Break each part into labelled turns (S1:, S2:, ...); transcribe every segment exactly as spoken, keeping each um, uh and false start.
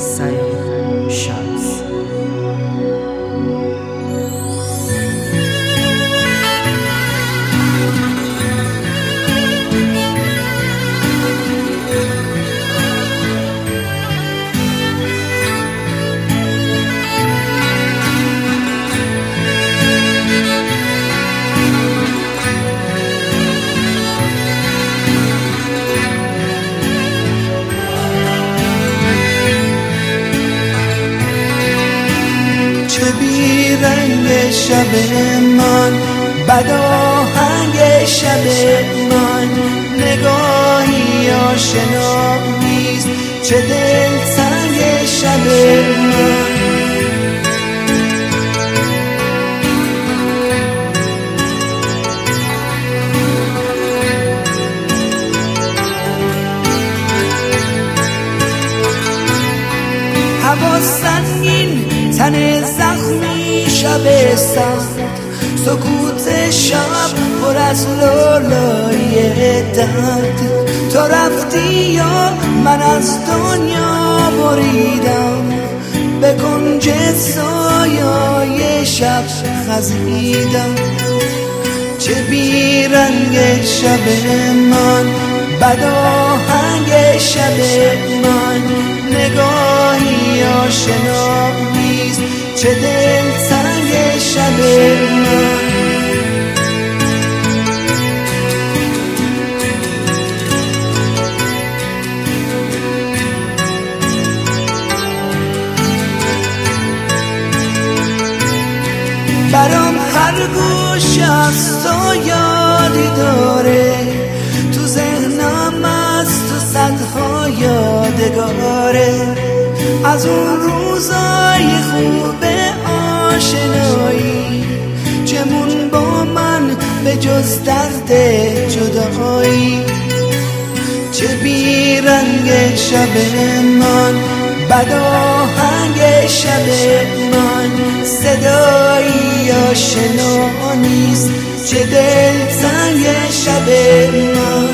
S1: سعید شمس.
S2: بی رنگ شب من، بد آهنگ شب من، نگاهی آشنا نیست چه دلتنگ شب من. هوا سنگین، تن زخمی، شب سخت، سکوت شب پر از لالای درد. تو رفتی یا من از دنیا بریدم، به کنج سایه شب خزیدم. چه بی رنگ شب من، بد آهنگ شب من، نگاهی آشنا نیست چه دلتنگ شب من. برام هر گوش از تو یادی داره، تو ذهنم از تو صدها یادگاره، از اون روزای خوب آشنایی چمون با من به جز درد جدایی. چه بی رنگ شب من، بد آهنگ شب من، صدایی آشنا نیست چه دلتنگ شب من.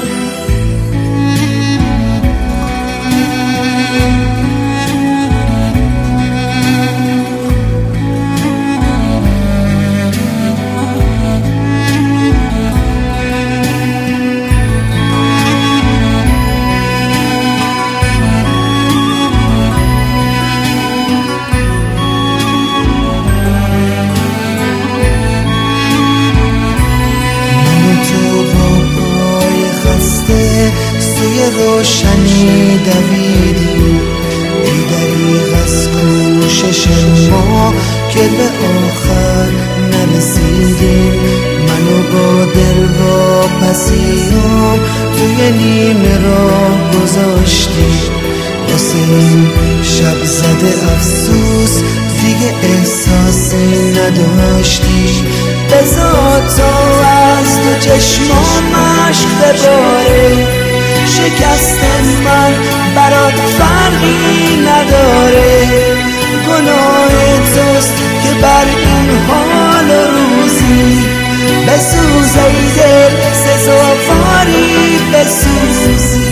S2: سوی روشنی دویدیم، ای دریغ از کوشش ما که به آخر نرسیدیم. منو با دل واپسیام توی نیمه راه گذاشتی، واسه این شب زده افسوس دیگه احساسی نداشتی. بذار تا از تو چشمام مشک بباره، شکست من برات فرقی نداره. گناه توست که بر این حال و روزی بسوز ای دل، سزاواری بسوزی.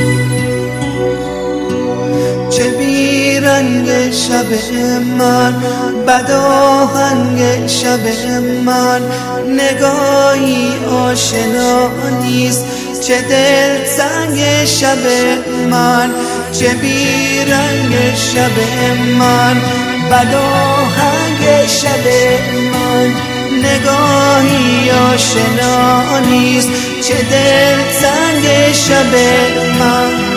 S2: چه بی رنگ شب من، بد آهنگ شب من، نگاهی آشنا نیست چه دلتنگ شب من. چه بی رنگ شب من، بد آهنگ شب من، نگاهی آشنا نیست چه دلتنگ شب من.